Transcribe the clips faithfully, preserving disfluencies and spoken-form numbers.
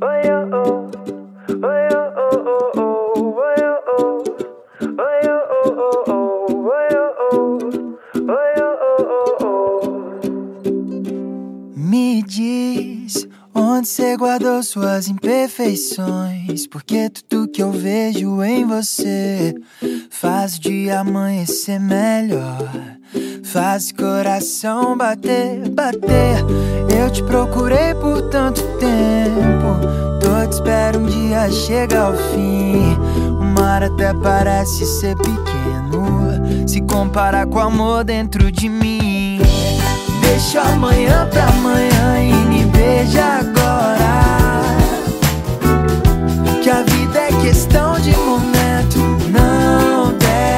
Me diz onde cê guardou suas imperfeições, porque tudo que eu vejo em você faz o dia amanhecer melhor, faz o coração bater, bater. Eu te procurei por tanto tempo, todo espero um dia chegar ao fim. O mar até parece ser pequeno se comparar com o amor dentro de mim. Deixa amanhã pra amanhã e me beija agora, que a vida é questão de momento, não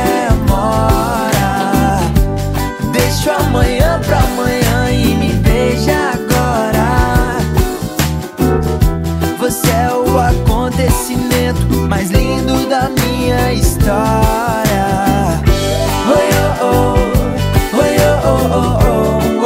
demora. Deixa amanhã pra amanhã e me beija agora. Você é o acontecimento mais lindo da minha história. Oi, oh, oh. Oi, oh, oh, oh, oh.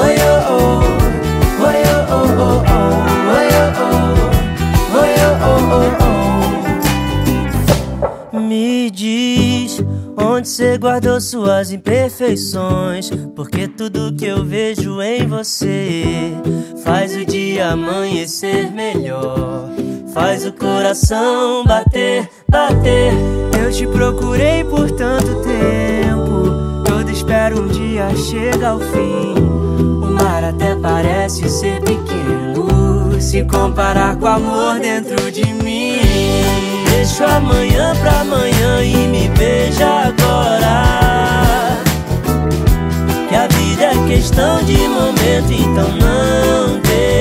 Me diz onde cê guardou suas imperfeições, porque tudo que eu vejo em você faz o dia amanhecer melhor, faz o coração bater, bater. Eu te procurei por tanto tempo, todo espero um dia chegar ao fim. O mar até parece ser pequeno se comparar com o amor dentro de mim. Deixa amanhã pra amanhã e me beija agora, que a vida é questão de momento, então não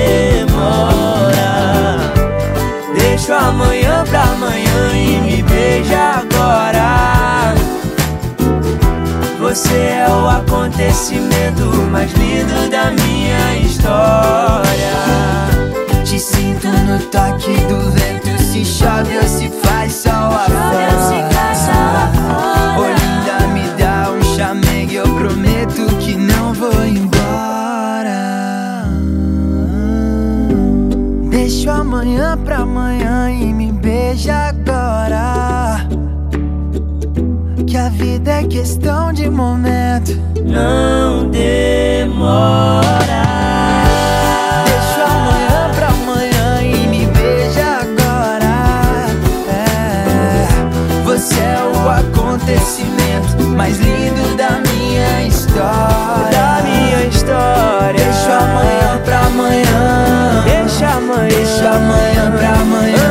demora. Deixa amanhã pra amanhã e me beija agora. Você é o acontecimento mais lindo da minha história. Te sinto no toque do vento, se chove ou se faz sol afora. Ô linda, me dá um chamego, eu prometo que não vou embora. Deixa amanhã pra amanhã e me beija agora, que a vida é questão de momento, não demora. Deixa amanhã pra amanhã e me beija agora. É, você é o acontecimento mais lindo da minha história, da minha história. Deixa amanhã pra amanhã, deixa amanhã, deixa amanhã pra amanhã.